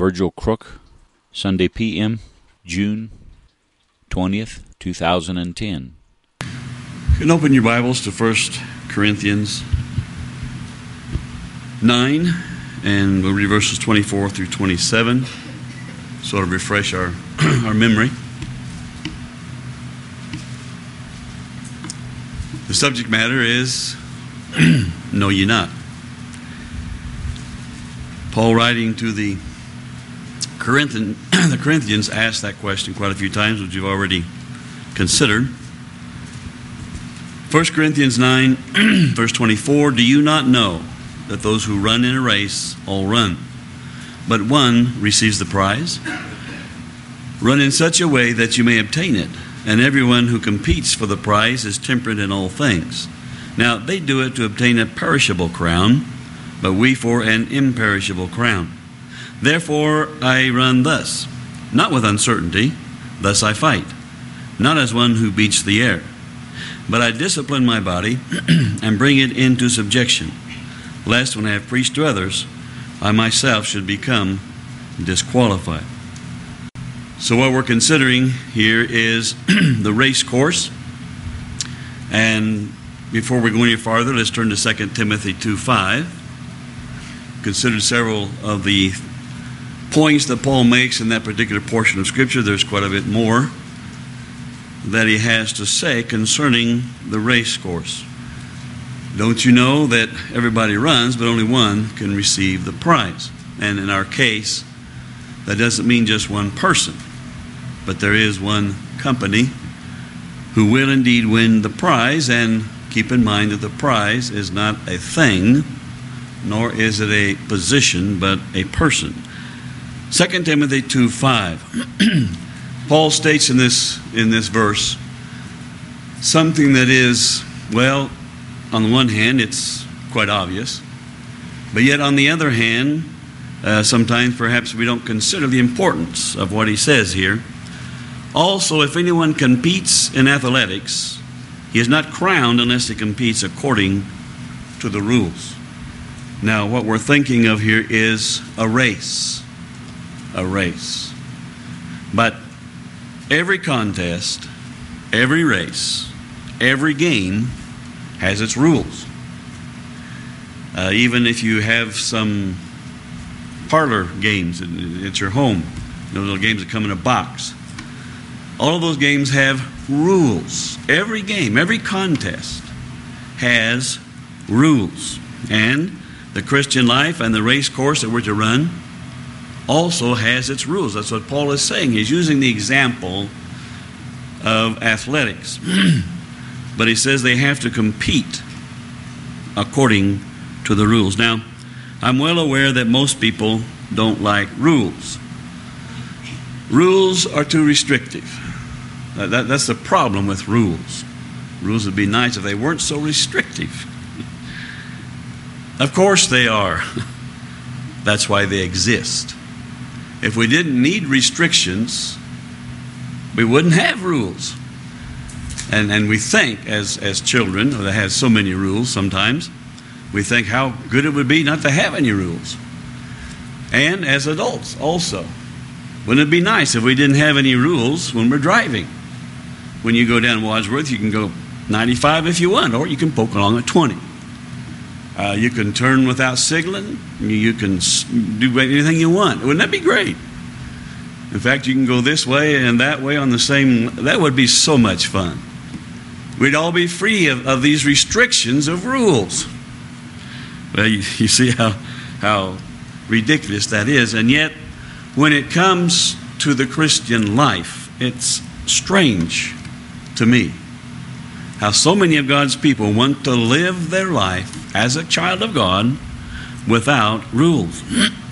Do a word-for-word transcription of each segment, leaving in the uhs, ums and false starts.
Virgil Crook, Sunday P M, June twentieth, two thousand ten. You can open your Bibles to First Corinthians nine, and we'll read verses twenty-four through twenty-seven, sort of refresh our, our memory. The subject matter is, know ye not. Paul, writing to the Corinthian, the Corinthians, asked that question quite a few times, which you've already considered. First Corinthians nine, verse twenty-four, do you not know that those who run in a race all run, but one receives the prize? Run in such a way that you may obtain it, and everyone who competes for the prize is temperate in all things. Now they do it to obtain a perishable crown, but we for an imperishable crown. Therefore I run thus, not with uncertainty, thus I fight, not as one who beats the air, but I discipline my body and bring it into subjection, lest when I have preached to others, I myself should become disqualified. So what we're considering here is the race course. And before we go any farther, let's turn to Second Timothy two five. Consider several of the points that Paul makes in that particular portion of Scripture. There's quite a bit more that he has to say concerning the race course. Don't you know that everybody runs, but only one can receive the prize? And in our case, that doesn't mean just one person, but there is one company who will indeed win the prize. And keep in mind that the prize is not a thing, nor is it a position, but a person. Second Timothy two five. Paul states in this in this verse something that is, well, on the one hand, it's quite obvious, but yet on the other hand, uh, sometimes perhaps we don't consider the importance of what he says here. Also, if anyone competes in athletics, he is not crowned unless he competes according to the rules. Now, what we're thinking of here is a race. A race. But every contest, every race, every game has its rules. Uh, even if you have some parlor games at your home, you know, those games that come in a box. All of those games have rules. Every game, every contest has rules. And the Christian life and the race course that we're to run also has its rules. That's what Paul is saying. He's using the example of athletics. But he says they have to compete according to the rules. Now, I'm well aware that most people don't like rules. Rules are too restrictive. That, that, that's the problem with rules. Rules would be nice if they weren't so restrictive. Of course they are. That's why they exist. If we didn't need restrictions, we wouldn't have rules. And and we think as, as children, that has so many rules sometimes, we think how good it would be not to have any rules. And as adults also. Wouldn't it be nice if we didn't have any rules when we're driving? When you go down Wadsworth, you can go ninety-five if you want, or you can poke along at twenty. Uh, you can turn without signaling. You can do anything you want. Wouldn't that be great? In fact, you can go this way and that way on the same. That would be so much fun. We'd all be free of, of these restrictions of rules. Well, you, you see how how ridiculous that is. And yet, when it comes to the Christian life, it's strange to me how so many of God's people want to live their life as a child of God without rules.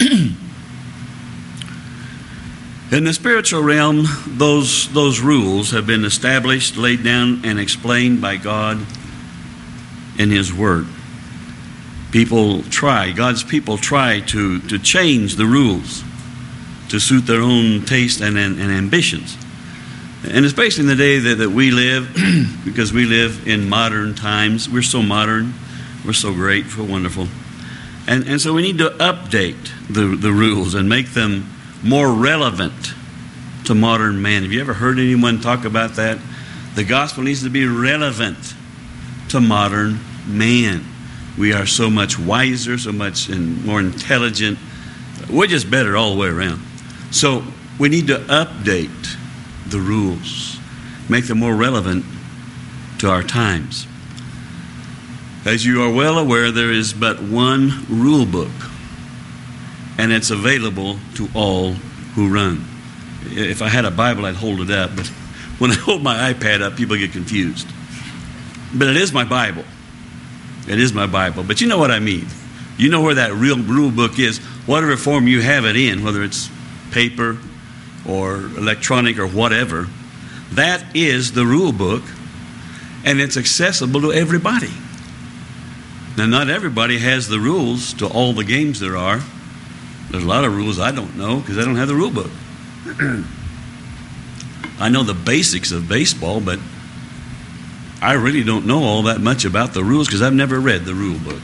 In the spiritual realm, those, those rules have been established, laid down, and explained by God in His Word. People try, God's people try to, to change the rules to suit their own taste and, and, and ambitions. And especially in the day that, that we live, because we live in modern times. We're so modern. We're so great, so wonderful. And, and so we need to update the, the rules and make them more relevant to modern man. Have you ever heard anyone talk about that? The gospel needs to be relevant to modern man. We are so much wiser, so much and more intelligent. We're just better all the way around. So we need to update the rules, make them more relevant to our times. As you are well aware, there is but one rule book, and it's available to all who run. If I had a Bible, I'd hold it up, but when I hold my iPad up, people get confused. But it is my Bible. It is my Bible. But you know what I mean. You know where that real rule book is, whatever form you have it in, whether it's paper or electronic or whatever. That is the rule book, and it's accessible to everybody. Now, not everybody has the rules to all the games there are. There's a lot of rules I don't know because I don't have the rule book. I know the basics of baseball, but I really don't know all that much about the rules because I've never read the rule book.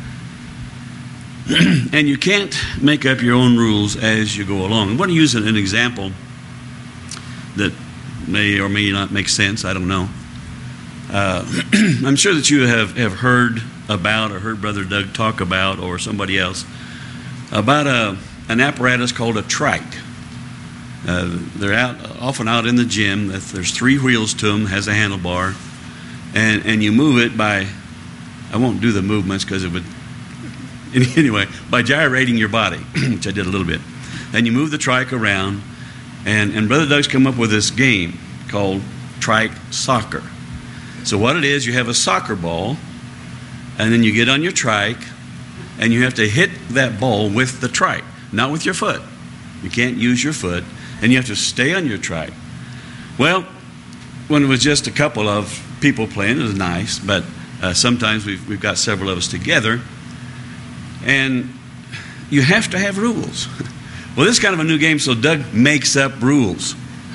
And you can't make up your own rules as you go along. I want to use an example that may or may not make sense. I don't know. Uh, I'm sure that you have, have heard about or heard Brother Doug talk about, or somebody else, about a, an apparatus called a trike. Uh, they're out often out in the gym. There's three wheels to them, has a handlebar, and, and you move it by, I won't do the movements because it would, anyway, by gyrating your body, which I did a little bit. And you move the trike around, and, and Brother Doug's come up with this game called trike soccer. So what it is, you have a soccer ball, and then you get on your trike, and you have to hit that ball with the trike, not with your foot. You can't use your foot, and you have to stay on your trike. Well, when it was just a couple of people playing, it was nice, but uh, sometimes we've, we've got several of us together, and you have to have rules. Well, this is kind of a new game, so Doug makes up rules.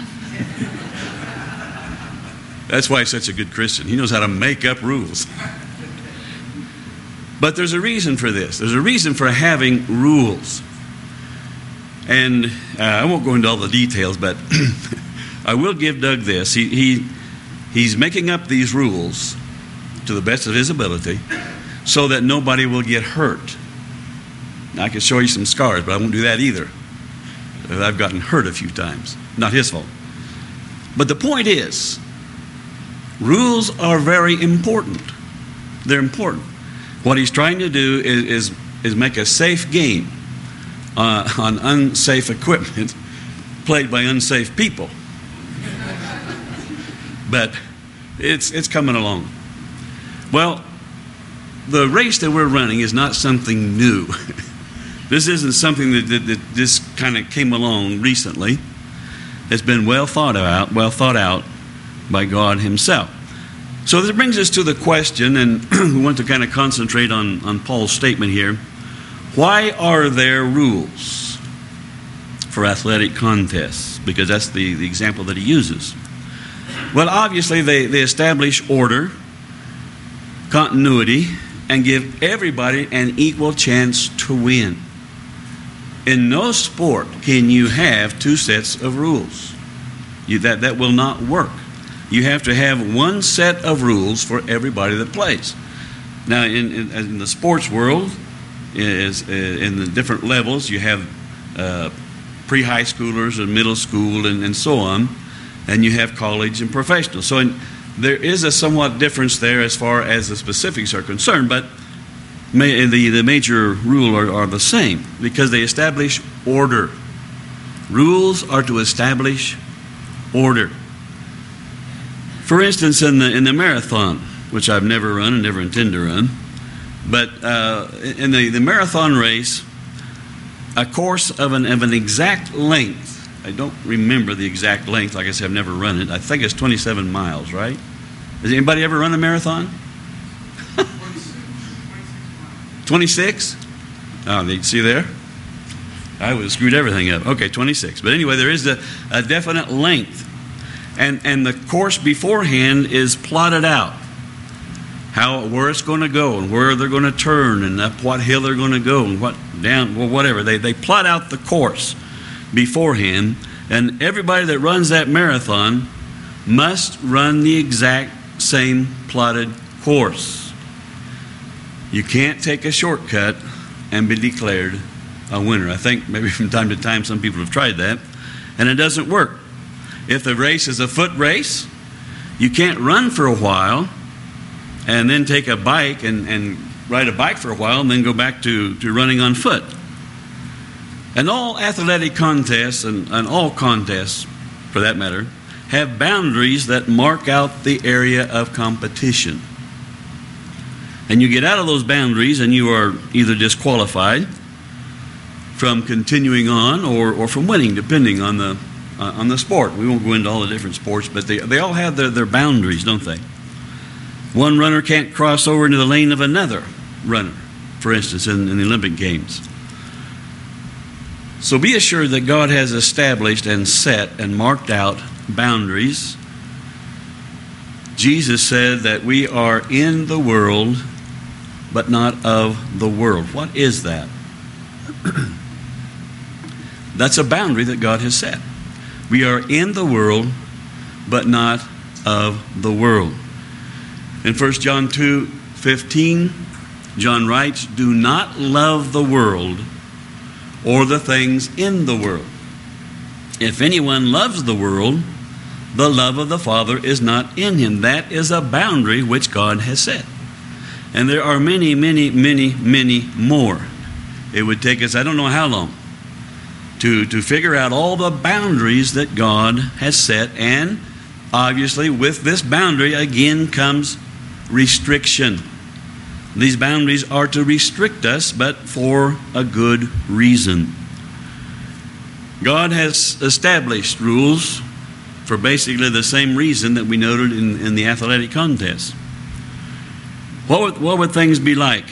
That's why he's such a good Christian. He knows how to make up rules. But there's a reason for this. There's a reason for having rules. And uh, I won't go into all the details, but I will give Doug this. He, he He's making up these rules to the best of his ability so that nobody will get hurt. Now, I can show you some scars, but I won't do that either. I've gotten hurt a few times. Not his fault. But the point is, rules are very important. They're important. What he's trying to do is, is, is make a safe game uh, on unsafe equipment played by unsafe people. But it's, it's coming along. Well, the race that we're running is not something new. This isn't something that, that, that just kind of came along recently. It's been well thought out, well thought out by God himself. So this brings us to the question, and we want to kind of concentrate on, on Paul's statement here. Why are there rules for athletic contests? Because that's the, the example that he uses. Well, obviously they, they establish order, continuity, and give everybody an equal chance to win. In no sport can you have two sets of rules. You, that, that will not work. You have to have one set of rules for everybody that plays. Now, in, in, in the sports world, is in the different levels, you have uh, pre-high schoolers and middle school and, and so on, and you have college and professional. So in, there is a somewhat difference there as far as the specifics are concerned, but may, the, the major rule are, are the same because they establish order. Rules are to establish order. For instance, in the in the marathon, which I've never run and never intend to run, but uh, in the, the marathon race, a course of an of an exact length, I don't remember the exact length, like I said, I've never run it. I think it's twenty-seven miles, right? Has anybody ever run a marathon? twenty-six? Oh, you see there? I would have screwed everything up. Okay, twenty-six. But anyway, there is a, a definite length. And and the course beforehand is plotted out. How, where it's going to go and where they're going to turn and up what hill they're going to go and what down, well, whatever. They, they plot out the course. beforehand, and everybody that runs that marathon must run the exact same plotted course. You can't take a shortcut and be declared a winner. I think maybe from time to time some people have tried that, and it doesn't work. If the race is a foot race, you can't run for a while and then take a bike and, and ride a bike for a while and then go back to, to running on foot. And all athletic contests, and, and all contests for that matter, have boundaries that mark out the area of competition. And you get out of those boundaries and you are either disqualified from continuing on or, or from winning, depending on the uh, on the sport. We won't go into all the different sports, but they, they all have their, their boundaries, don't they? One runner can't cross over into the lane of another runner, for instance, in, in the Olympic Games. So be assured that God has established and set and marked out boundaries. Jesus said that we are in the world, but not of the world. What is that? That's a boundary that God has set. We are in the world, but not of the world. In First John two fifteen, John writes, "Do not love the world or the things in the world. If anyone loves the world, the love of the Father is not in him." That is a boundary which God has set. And there are many, many, many, many more. It would take us, I don't know how long, to, to figure out all the boundaries that God has set. And obviously with this boundary again comes restriction. These boundaries are to restrict us, but for a good reason. God has established rules for basically the same reason that we noted in, in the athletic contest. What would, what would things be like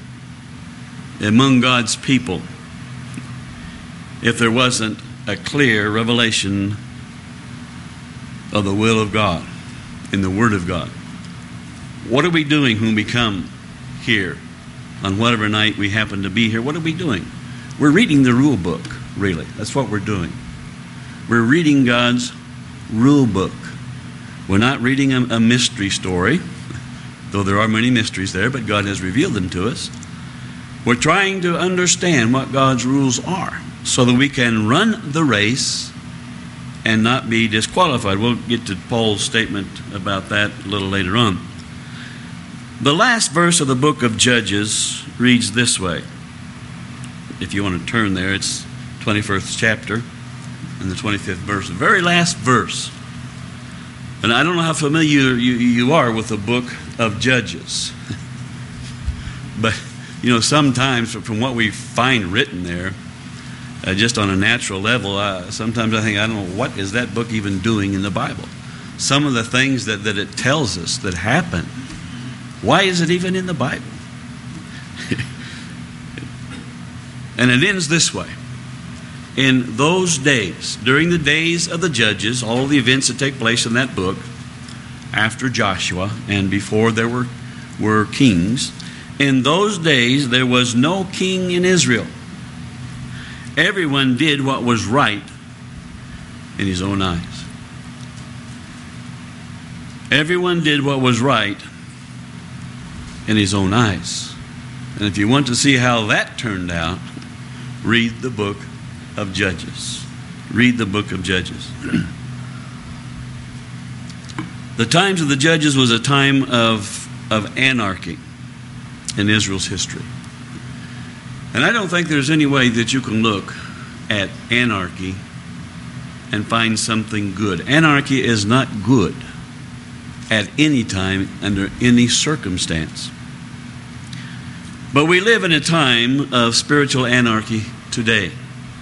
among God's people if there wasn't a clear revelation of the will of God in the Word of God? What are we doing when we come here on whatever night we happen to be here? What are we doing? We're reading the rule book, really. That's what we're doing. We're reading God's rule book. We're not reading a, a mystery story, though there are many mysteries there, but God has revealed them to us. We're trying to understand what God's rules are so that we can run the race and not be disqualified. We'll get to Paul's statement about that a little later on. The last verse of the book of Judges reads this way. If you want to turn there, it's twenty-first chapter and the twenty-fifth verse. The very last verse. And I don't know how familiar you, you are with the book of Judges. But, you know, sometimes from what we find written there, uh, just on a natural level, uh, sometimes I think, I don't know, what is that book even doing in the Bible? Some of the things that, that it tells us that happen, why is it even in the Bible? And it ends this way. In those days, during the days of the judges, all the events that take place in that book, after Joshua and before there were, were kings, in those days there was no king in Israel. Everyone did what was right in his own eyes. Everyone did what was right in his own eyes. And if you want to see how that turned out, read the book of Judges. Read the book of Judges. The times of the Judges was a time of, of anarchy in Israel's history. And I don't think there's any way that you can look at anarchy and find something good. Anarchy is not good at any time, under any circumstance. But we live in a time of spiritual anarchy today.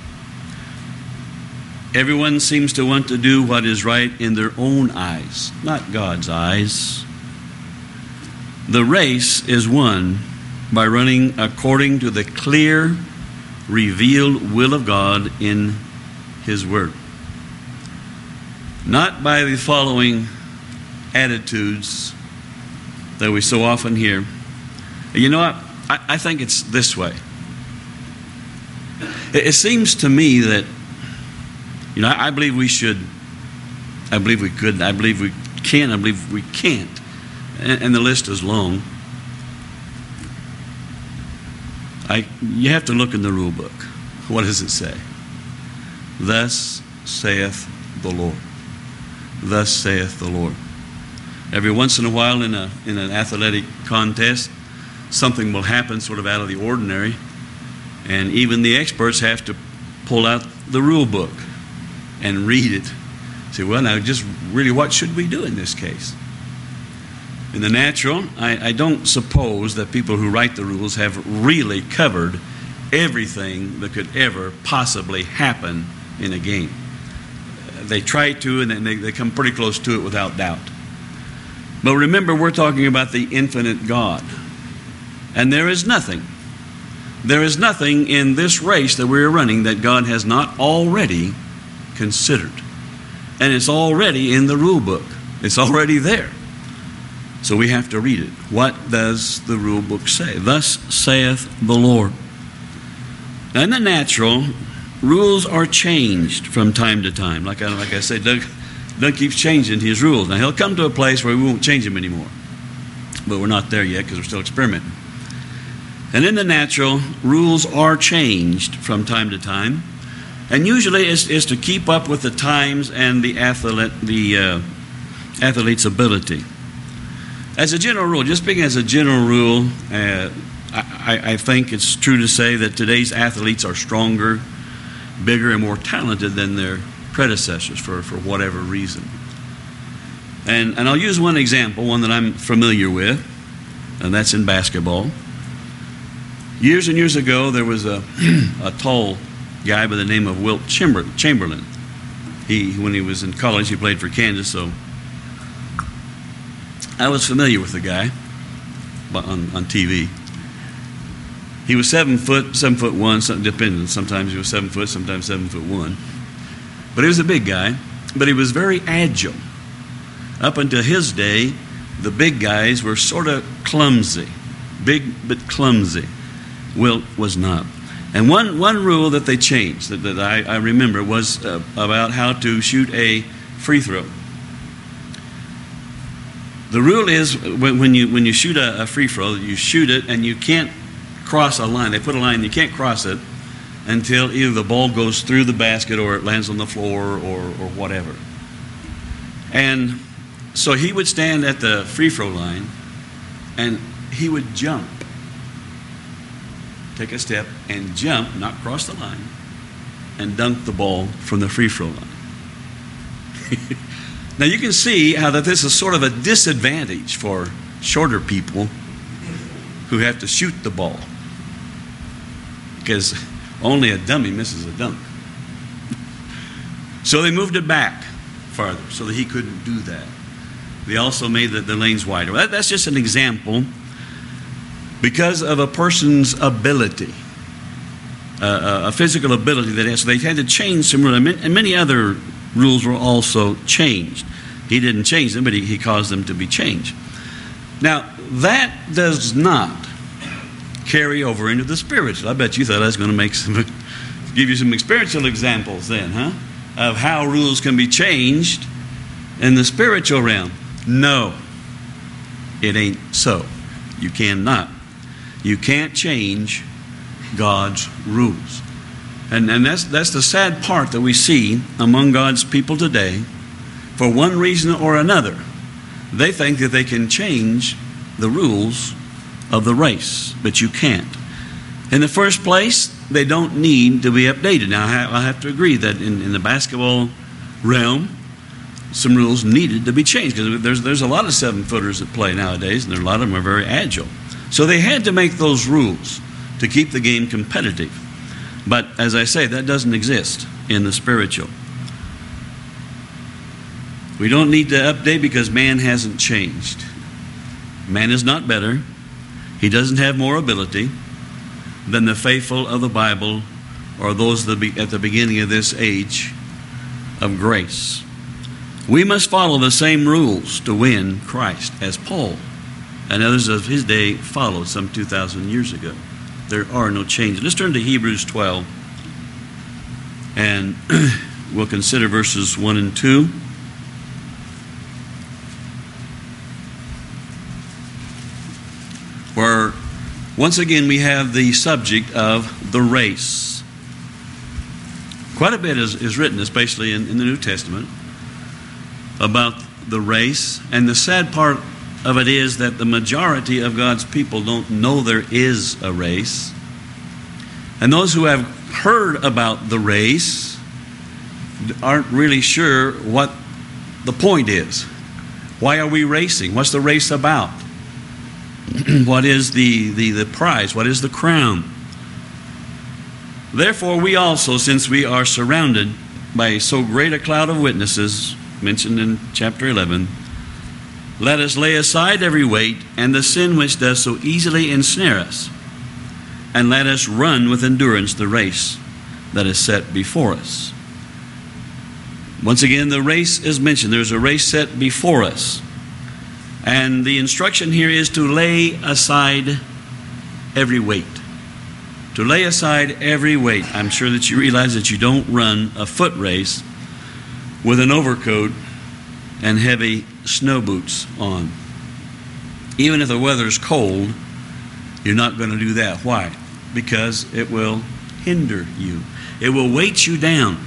Everyone seems to want to do what is right in their own eyes, not God's eyes. The race is won by running according to the clear, revealed will of God in His Word. Not by the following attitudes that we so often hear. You know what? I, I think it's this way. It, it seems to me that You know, I, I believe we should, I believe we could, I believe we can, I believe we can't. And, and the list is long. I, you have to look in the rule book. What does it say? Thus saith the Lord. Thus saith the Lord. Every once in a while in a in an athletic contest, something will happen sort of out of the ordinary, and even the experts have to pull out the rule book and read it. Say, well, now just really what should we do in this case? In the natural, I, I don't suppose that people who write the rules have really covered everything that could ever possibly happen in a game. They try to, and then they, they come pretty close to it without doubt. But remember, we're talking about the infinite God. And there is nothing, there is nothing in this race that we're running that God has not already considered. And it's already in the rule book. It's already there. So we have to read it. What does the rule book say? Thus saith the Lord. Now in the natural, rules are changed from time to time. Like I, like I said, Doug, Doug keeps changing his rules. Now he'll come to a place where we won't change them anymore. But we're not there yet because we're still experimenting. And in the natural, rules are changed from time to time. And usually it's, it's to keep up with the times and the athlete, the uh, athlete's ability. As a general rule, just speaking as a general rule, uh, I, I think it's true to say that today's athletes are stronger, bigger, and more talented than their predecessors for, for whatever reason. And, and I'll use one example, one that I'm familiar with, and that's in basketball. Years and years ago, there was a, a tall guy by the name of Wilt Chamberlain. He, when he was in college, he played for Kansas, so I was familiar with the guy on, on T V. He was seven foot, seven foot one, depending. Sometimes he was seven foot, sometimes seven foot one. But he was a big guy, but he was very agile. Up until his day, the big guys were sort of clumsy, big but clumsy. Wilt was not. And one, one rule that they changed that, that I, I remember was uh, about how to shoot a free throw. The rule is when, when you when you shoot a, a free throw, you shoot it and you can't cross a line. They put a line, you can't cross it until either the ball goes through the basket or it lands on the floor or, or whatever. And so he would stand at the free throw line and he would jump. Take a step and jump, not cross the line, and dunk the ball from the free throw line. Now you can see how that this is sort of a disadvantage for shorter people who have to shoot the ball, because only a dummy misses a dunk. So they moved it back farther so that he couldn't do that. They also made the, the lanes wider. That, that's just an example. Because of a person's ability, uh, a physical ability that has, so they had to change some rules, and many other rules were also changed. He didn't change them, but he, he caused them to be changed. Now, that does not carry over into the spiritual. I bet you thought I was going to make some, give you some spiritual examples then, huh? Of how rules can be changed in the spiritual realm. No, it ain't so. You cannot. You can't change God's rules. And, and that's, that's the sad part that we see among God's people today. For one reason or another, they think that they can change the rules of the race, but you can't. In the first place, they don't need to be updated. Now, I have to agree that in, in the basketball realm, some rules needed to be changed, because there's, there's a lot of seven-footers that play nowadays, and there, a lot of them are very agile. So they had to make those rules to keep the game competitive. But as I say, that doesn't exist in the spiritual. We don't need to update because man hasn't changed. Man is not better. He doesn't have more ability than the faithful of the Bible or those that be at the beginning of this age of grace. We must follow the same rules to win Christ as Paul and others of his day followed some two thousand years ago. There are no changes. Let's turn to Hebrews twelve. And we'll consider verses one and two. Where once again we have the subject of the race. Quite a bit is, is written, especially in, in the New Testament, about the race. And the sad part of it is that the majority of God's people don't know there is a race. And those who have heard about the race aren't really sure what the point is. Why are we racing? What's the race about? What is the, the, the prize? What is the crown? Therefore, we also, since we are surrounded by so great a cloud of witnesses, mentioned in chapter eleven, let us lay aside every weight and the sin which does so easily ensnare us, and let us run with endurance the race that is set before us. Once again, the race is mentioned. There's a race set before us. And the instruction here is to lay aside every weight. To lay aside every weight. I'm sure that you realize that you don't run a foot race with an overcoat and heavy snow boots on. Even if the weather's cold, you're not going to do that. Why? Because it will hinder you. It will weight you down.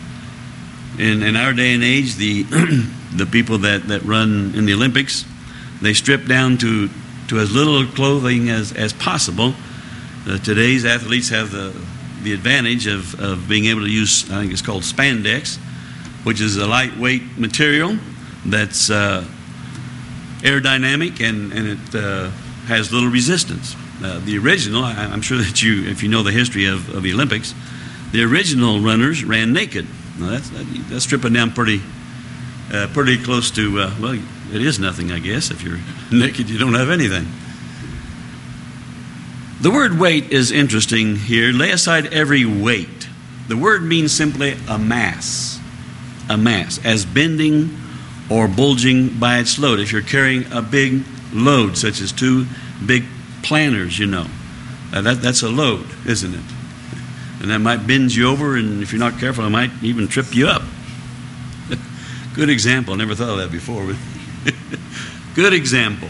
In, in our day and age, the the people that, that run in the Olympics, they strip down to, to as little clothing as, as possible. Uh, today's athletes have the, the advantage of, of being able to use, I think it's called spandex, which is a lightweight material that's uh, aerodynamic and, and it uh, has little resistance. Uh, the original, I, I'm sure that you, if you know the history of, of the Olympics, the original runners ran naked. Now that's, that's stripping down pretty uh, pretty close to, uh, well, it is nothing, I guess. If you're naked, you don't have anything. The word weight is interesting here. Lay aside every weight. The word means simply a mass. A mass, as bending or bulging by its load. If you're carrying a big load, such as two big planters, you know, uh, that, that's a load, isn't it? And that might bend you over, and if you're not careful, it might even trip you up. Good example. I never thought of that before. But good example.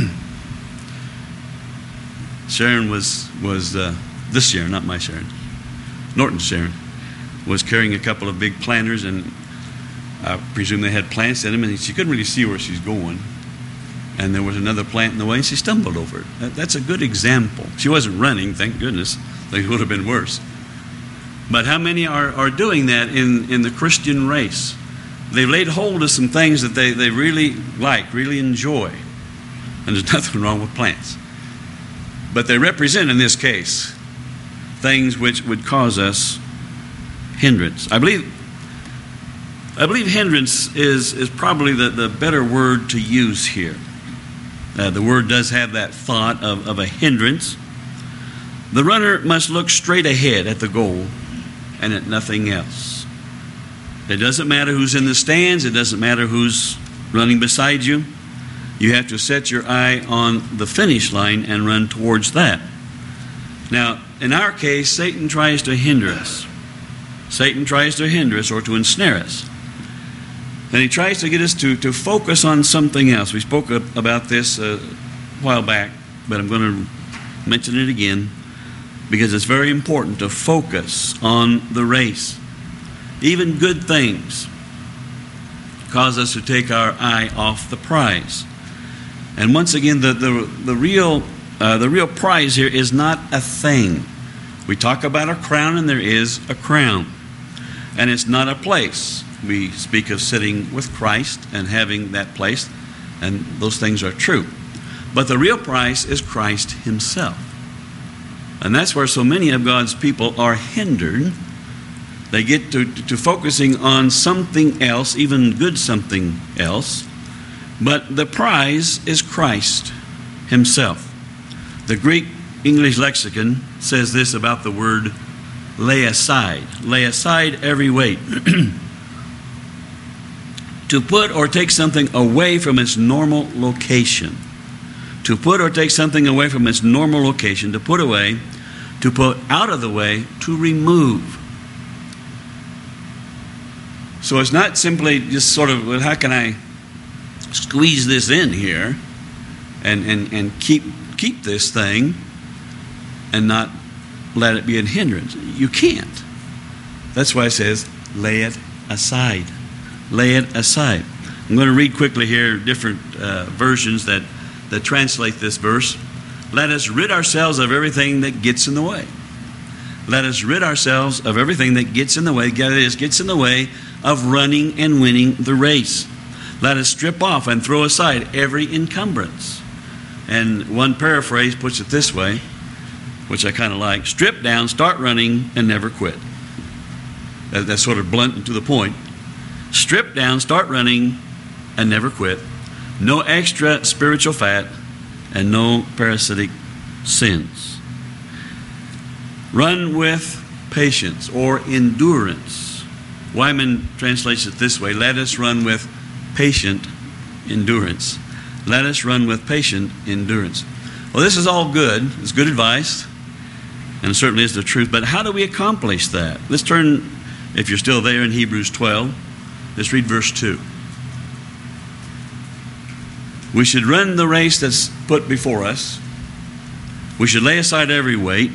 Sharon was, was uh, this Sharon, not my Sharon, Norton's Sharon, was carrying a couple of big planters, and I presume they had plants in them, and she couldn't really see where she's going. And there was another plant in the way, and she stumbled over it. That, that's a good example. She wasn't running, thank goodness. It would have been worse. But how many are, are doing that in, in the Christian race? They've laid hold of some things that they, they really like, really enjoy. And there's nothing wrong with plants. But they represent, in this case, things which would cause us hindrance. I believe I believe hindrance is, is probably the, the better word to use here. Uh, the word does have that thought of, of a hindrance. The runner must look straight ahead at the goal and at nothing else. It doesn't matter who's in the stands. It doesn't matter who's running beside you. You have to set your eye on the finish line and run towards that. Now, in our case, Satan tries to hinder us. Satan tries to hinder us or to ensnare us. And he tries to get us to, to focus on something else. We spoke about this a while back, but I'm going to mention it again because it's very important to focus on the race. Even good things cause us to take our eye off the prize. And once again, the, the, the, real, uh, the real prize here is not a thing. We talk about a crown, and there is a crown. And it's not a place. We speak of sitting with Christ and having that place, and those things are true. But the real prize is Christ himself. And that's where so many of God's people are hindered. They get to, to focusing on something else, even good something else. But the prize is Christ himself. The Greek English lexicon says this about the word lay aside. Lay aside every weight. To put or take something away from its normal location. To put or take something away from its normal location. To put away. To put out of the way. To remove. So it's not simply just sort of, well, how can I squeeze this in here and, and, and keep keep this thing and not let it be a hindrance? You can't. That's why it says, lay it aside. Lay it aside. I'm going to read quickly here different uh, versions that, that translate this verse. Let us rid ourselves of everything that gets in the way. Let us rid ourselves of everything that gets in the way, that is, gets in the way of running and winning the race. Let us strip off and throw aside every encumbrance. And one paraphrase puts it this way, which I kind of like: strip down, start running, and never quit. That, that's sort of blunt and to the point. Strip down, start running, and never quit. No extra spiritual fat and no parasitic sins. Run with patience or endurance. Wyman translates it this way: let us run with patient endurance. Let us run with patient endurance. Well, this is all good. It's good advice, and it certainly is the truth. But how do we accomplish that? Let's turn, if you're still there, in Hebrews twelve. Let's read verse two. We should run the race that's put before us. We should lay aside every weight.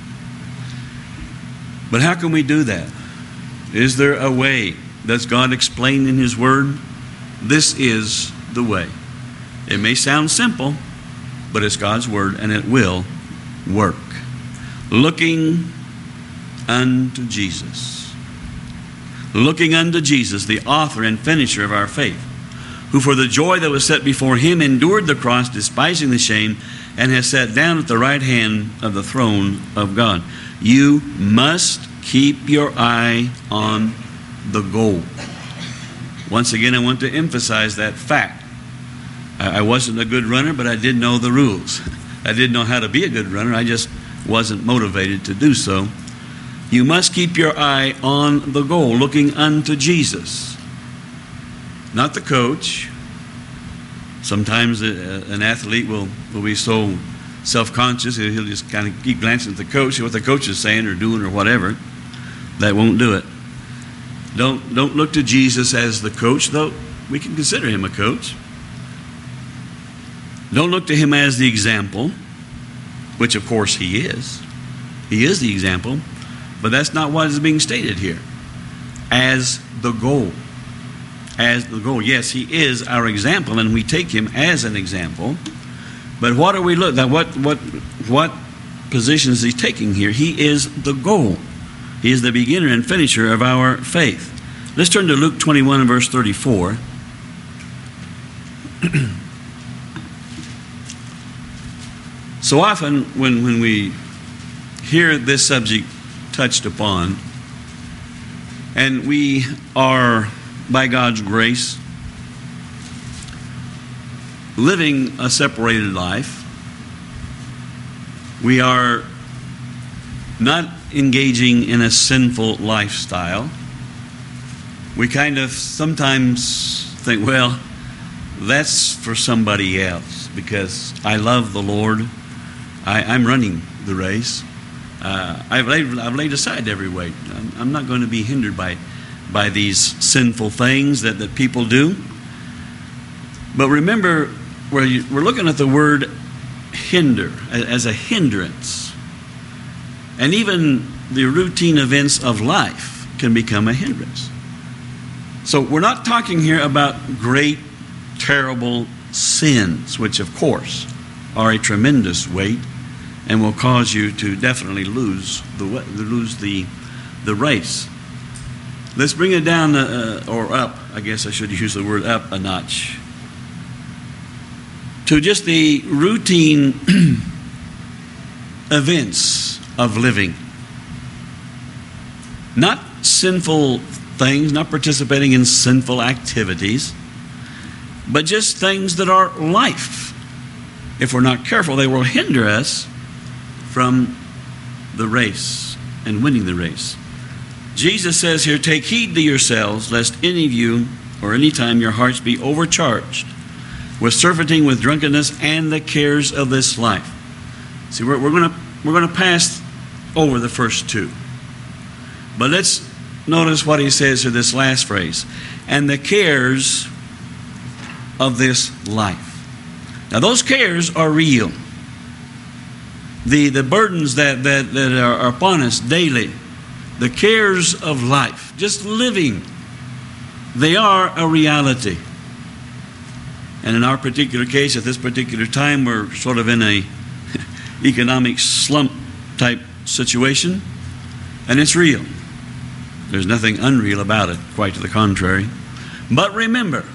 But how can we do that? Is there a way? Does God explain in His Word? This is the way. It may sound simple, but it's God's Word, and it will work. Looking unto Jesus. Looking unto Jesus, the author and finisher of our faith, who for the joy that was set before Him endured the cross, despising the shame, and has sat down at the right hand of the throne of God. You must keep your eye on the goal. Once again, I want to emphasize that fact. I wasn't a good runner, but I did know the rules. I didn't know how to be a good runner. I just wasn't motivated to do so. You must keep your eye on the goal, looking unto Jesus. Not the coach. Sometimes a, an athlete will, will be so self-conscious, he'll just kind of keep glancing at the coach, see what the coach is saying or doing or whatever. That won't do it. Don't, don't look to Jesus as the coach, though we can consider Him a coach. Don't look to Him as the example, which of course He is. He is the example, but that's not what is being stated here. As the goal. As the goal. Yes, He is our example, and we take Him as an example. But what are we looking at? What, what, what position is He taking here? He is the goal. He is the beginner and finisher of our faith. Let's turn to Luke twenty-one and verse thirty-four. So often when, when we hear this subject touched upon, and we are, by God's grace, living a separated life, we are not engaging in a sinful lifestyle, we kind of sometimes think, well, that's for somebody else, because I love the Lord. I, I'm running the race. Uh, I've, laid, I've laid aside every weight. I'm, I'm not going to be hindered by, by these sinful things that, that people do. But remember, where you, we're looking at the word hinder as a hindrance. And even the routine events of life can become a hindrance. So we're not talking here about great, terrible sins, which of course are a tremendous weight and will cause you to definitely lose the lose the the race. Let's bring it down uh, or up. I guess I should use the word up a notch to just the routine events of living. Not sinful things, not participating in sinful activities, but just things that are life. If we're not careful, they will hinder us from the race and winning the race. Jesus says here, take heed to yourselves, lest any of you or any time your hearts be overcharged with surfeiting, with drunkenness, and the cares of this life. See, we're, we're going we're going to pass over the first two. But let's notice what he says here, this last phrase. And the cares of this life. Now those cares are real. The, the burdens that, that, that are upon us daily, the cares of life, just living, they are a reality. And in our particular case, at this particular time, we're sort of in a economic slump type situation, and it's real. There's nothing unreal about it, quite to the contrary. But remember,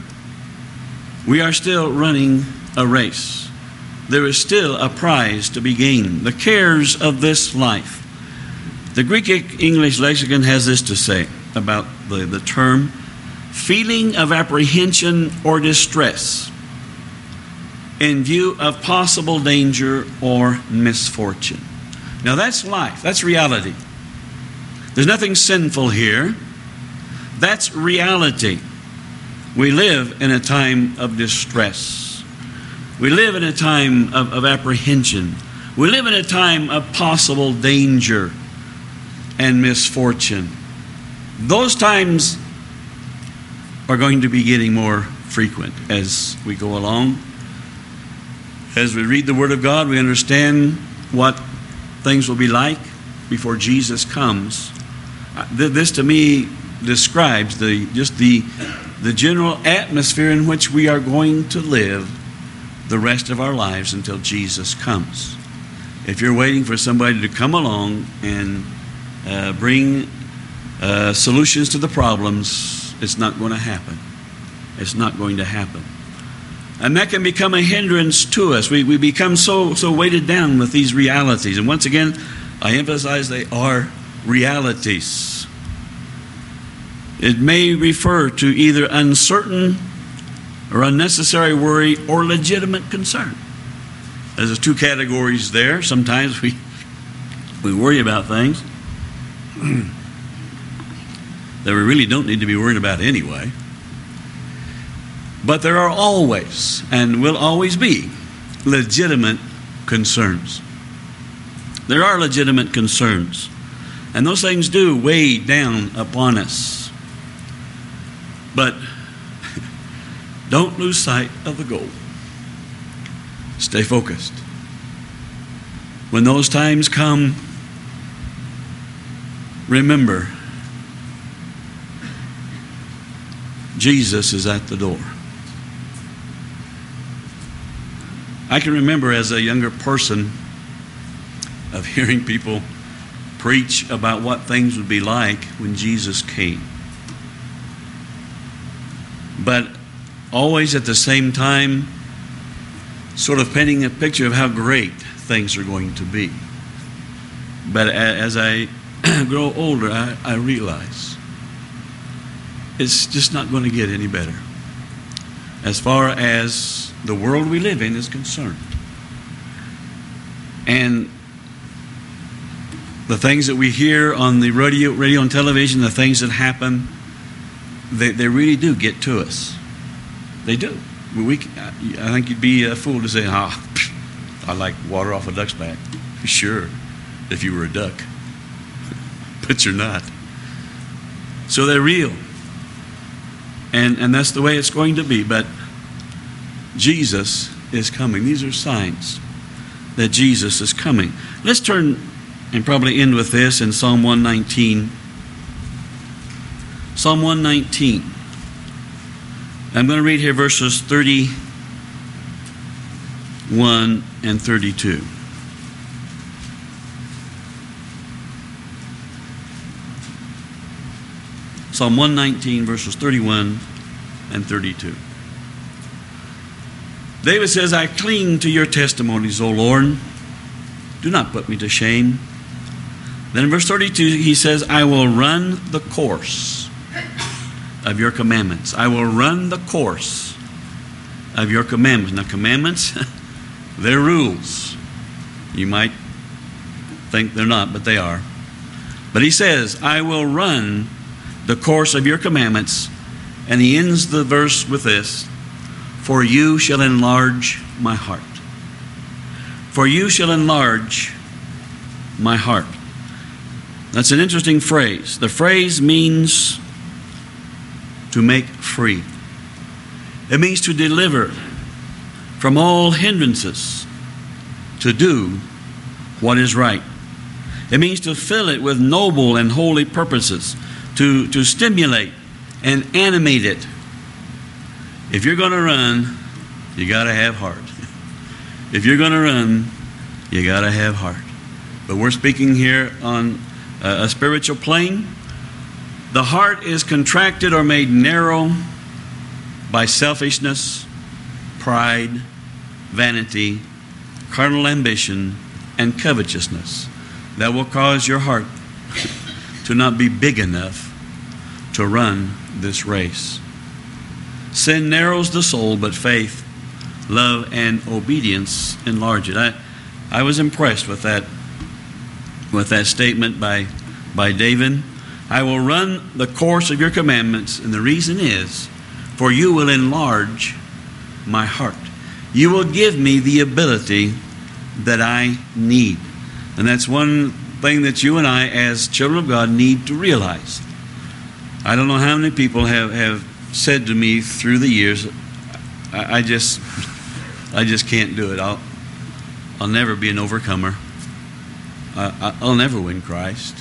we are still running a race. There is still a prize to be gained. The cares of this life. The Greek English lexicon has this to say about the, the term, feeling of apprehension or distress in view of possible danger or misfortune. Now that's life. That's reality. There's nothing sinful here. That's reality. We live in a time of distress. We live in a time of, of apprehension. We live in a time of possible danger and misfortune. Those times are going to be getting more frequent as we go along. As we read the Word of God, we understand what things will be like before Jesus comes. This to me describes the just the, the general atmosphere in which we are going to live the rest of our lives until Jesus comes. If you're waiting for somebody to come along and uh, bring uh, solutions to the problems, it's not going to happen. It's not going to happen. And that can become a hindrance to us. We, we become so, so weighted down with these realities. And once again, I emphasize they are realities. It may refer to either uncertain or unnecessary worry or legitimate concern. There's two categories there. Sometimes we, we worry about things that we really don't need to be worried about anyway. But there are always, and will always be, legitimate concerns. There are legitimate concerns. And those things do weigh down upon us. But don't lose sight of the goal. Stay focused. When those times come, remember, Jesus is at the door. I can remember as a younger person of hearing people preach about what things would be like when Jesus came. But always at the same time, sort of painting a picture of how great things are going to be. But as I grow older, I, I realize it's just not going to get any better as far as the world we live in is concerned. And the things that we hear on the radio, radio and television, the things that happen, they, they really do get to us. They do. We, I think you'd be a fool to say, ah, I like water off a duck's back. Sure, if you were a duck. But you're not. So they're real. And, and that's the way it's going to be. But Jesus is coming. These are signs that Jesus is coming. Let's turn and probably end with this in Psalm one nineteen. Psalm one nineteen. I'm going to read here verses thirty-one and thirty-two. Psalm one nineteen, verses thirty-one and thirty-two. David says, I cling to your testimonies, O Lord. Do not put me to shame. Then in verse thirty-two, he says, I will run the course of your commandments. I will run the course of your commandments. Now, commandments, they're rules. You might think they're not, but they are. But he says, I will run the course of your commandments. And he ends the verse with this, for you shall enlarge my heart. For you shall enlarge my heart. That's an interesting phrase. The phrase means to make free. It means to deliver from all hindrances, to do what is right. It means to fill it with noble and holy purposes, to, to stimulate and animate it. If you're going to run, you got to have heart. If you're going to run, you got to have heart. But we're speaking here on a, a spiritual plane. The heart is contracted or made narrow by selfishness, pride, vanity, carnal ambition, and covetousness that will cause your heart to not be big enough to run this race. Sin narrows the soul, but faith, love, and obedience enlarge it. I, I was impressed with that, with that statement by, by David. I will run the course of your commandments, and the reason is, for you will enlarge my heart. You will give me the ability that I need. And that's one thing that you and I, as children of God, need to realize. I don't know how many people have, have said to me through the years, I, I just I just can't do it. I'll I'll never be an overcomer. I, I'll never win Christ.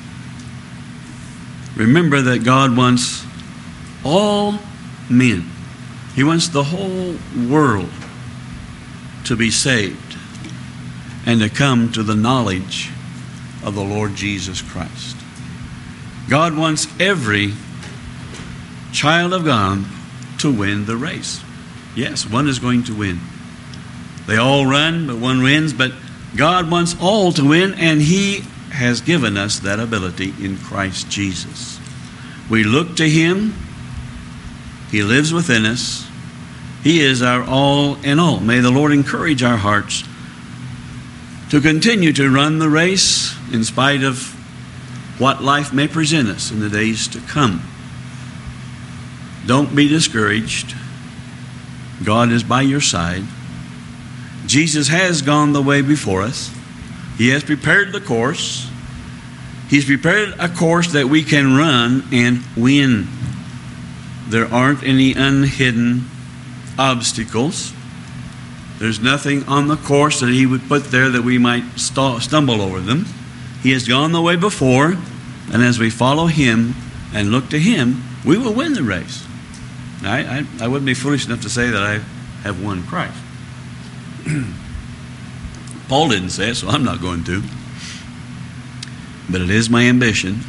Remember that God wants all men. He wants the whole world to be saved and to come to the knowledge of the Lord Jesus Christ. God wants every child of God to win the race. Yes, one is going to win. They all run, but one wins. But God wants all to win, and He has given us that ability in Christ Jesus. We look to Him. He lives within us. He is our all in all. May the Lord encourage our hearts to continue to run the race in spite of what life may present us in the days to come. Don't be discouraged. God is by your side. Jesus has gone the way before us. He has prepared the course. He's prepared a course that we can run and win. There aren't any unhidden obstacles. There's nothing on the course that He would put there that we might st- stumble over them. He has gone the way before, and as we follow Him and look to Him, we will win the race. I, I, I wouldn't be foolish enough to say that I have won Christ. Paul didn't say it, so I'm not going to. But it is my ambition.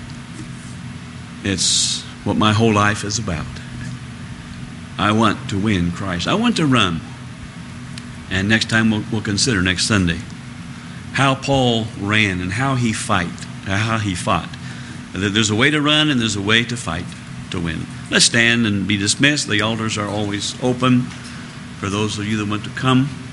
It's what my whole life is about. I want to win Christ. I want to run. And next time we'll, we'll consider, next Sunday, how Paul ran and how he fight, how he fought. There's a way to run and there's a way to fight to win. Let's stand and be dismissed. The altars are always open for those of you that want to come.